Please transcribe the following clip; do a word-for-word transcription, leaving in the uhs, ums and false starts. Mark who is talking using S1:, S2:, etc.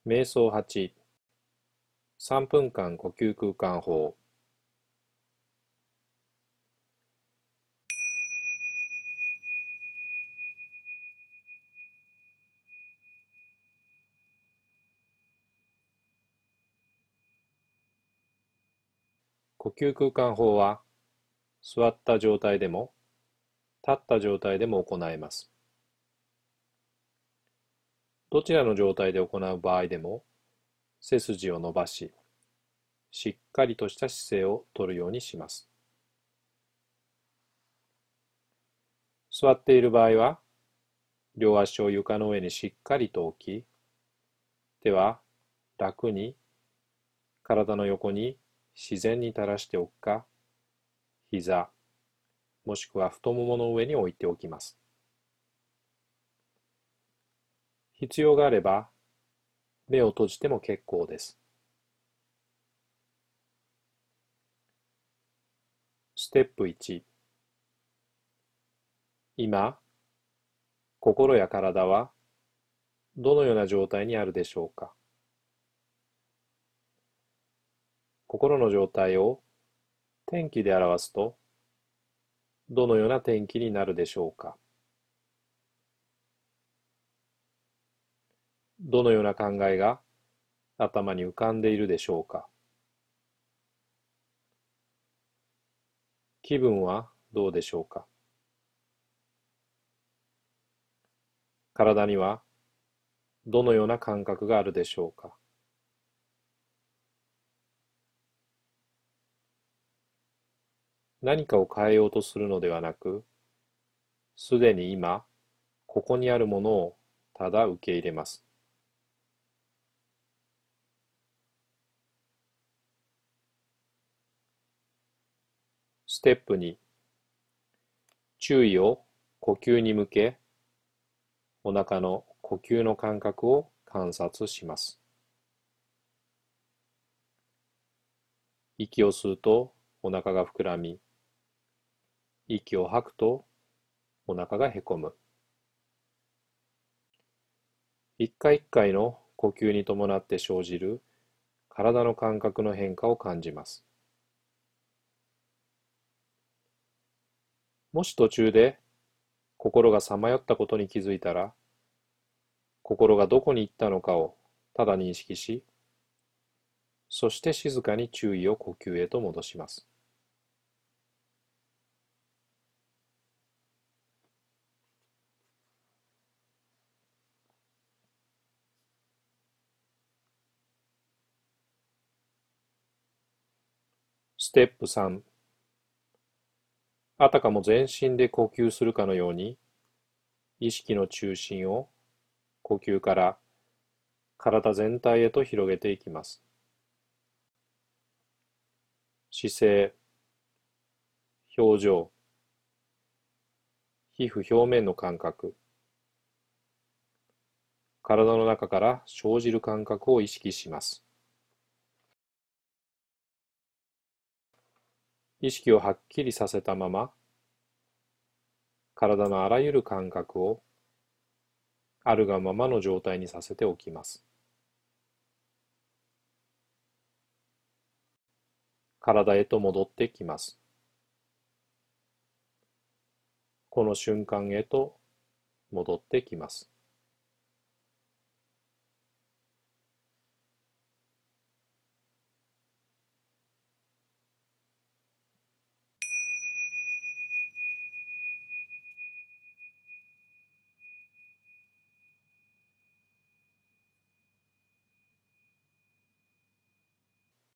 S1: 瞑想はち、さんぷんかん呼吸空間法。呼吸空間法は、座った状態でも、立った状態でも行えます。どちらの状態で行う場合でも、背筋を伸ばし、しっかりとした姿勢をとるようにします。座っている場合は、両足を床の上にしっかりと置き、手は楽に体の横に自然に垂らしておくか、膝、もしくは太ももの上に置いておきます。必要があれば、目を閉じても結構です。ステップいち、今、心や体はどのような状態にあるでしょうか。心の状態を天気で表すと、どのような天気になるでしょうか。どのような考えが頭に浮かんでいるでしょうか。気分はどうでしょうか。体にはどのような感覚があるでしょうか。何かを変えようとするのではなく、すでに今、ここにあるものをただ受け入れます。ステップに、注意を呼吸に向け、お腹の呼吸の感覚を観察します。息を吸うとお腹が膨らみ、息を吐くとお腹がへこむ。一回一回の呼吸に伴って生じる体の感覚の変化を感じます。もし途中で心がさまよったことに気づいたら、心がどこに行ったのかをただ認識し、そして静かに注意を呼吸へと戻します。ステップさん、あたかも全身で呼吸するかのように、意識の中心を呼吸から体全体へと広げていきます。姿勢、表情、皮膚表面の感覚、体の中から生じる感覚を意識します。意識をはっきりさせたまま、体のあらゆる感覚をあるがままの状態にさせておきます。体へと戻ってきます。この瞬間へと戻ってきます。